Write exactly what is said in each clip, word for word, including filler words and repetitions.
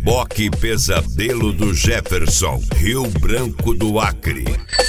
Reboque Pesadelo do Jefferson, Rio Branco do Acre.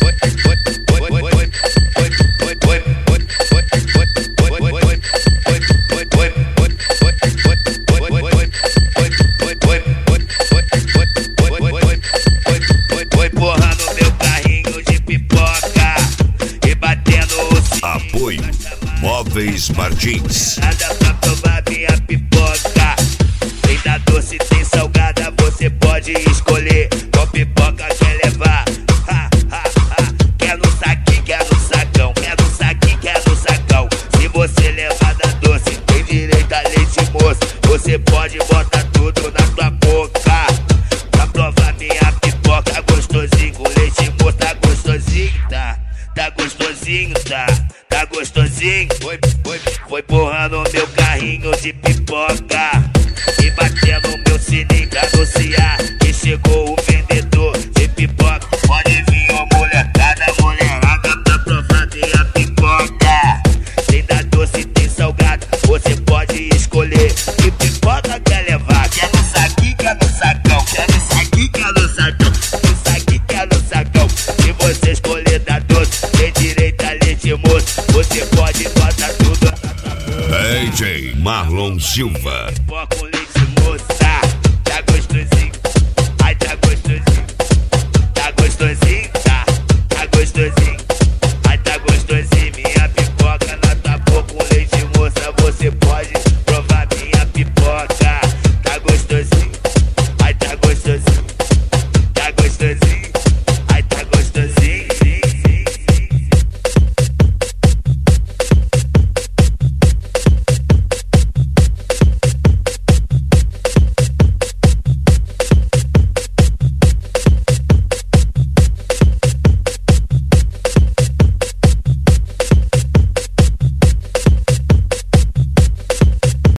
Foi porra no meu carrinho de pipoca e batendo o Apoio Móveis Martins. nada pra provar minha pipoca. Tem da doce, tem salgada, você pode escolher qual pipoca quer levar. Ha, ha, ha. Quer no saquinho, quer no sacão, quer no saquinho, quer no sacão. Se você levar da doce, tem direito a leite moço. Você pode botar tudo na tua boca pra provar minha pipoca. Gostosinho com leite moço, tá gostosinho, tá? Tá gostosinho, tá? Tá gostosinho? Foi, foi, foi porra no meu carrinho de pipoca e batendo meu sininho pra anunciar que chegou o vendedor de pipoca. Pode vir, ô molecada, mulherada, pra provar minha pipoca. Tem da doce, tem salgado, você pode escolher que pipoca quer levar. Quer no saquinho, quer no sacão, quer no saquinho, quer no sacão, no saquinho, quer no sacão. Se você escolher da doce, tem direito a leite moço. Você pode botar tudo. D J Marlon Silva. Pipoca com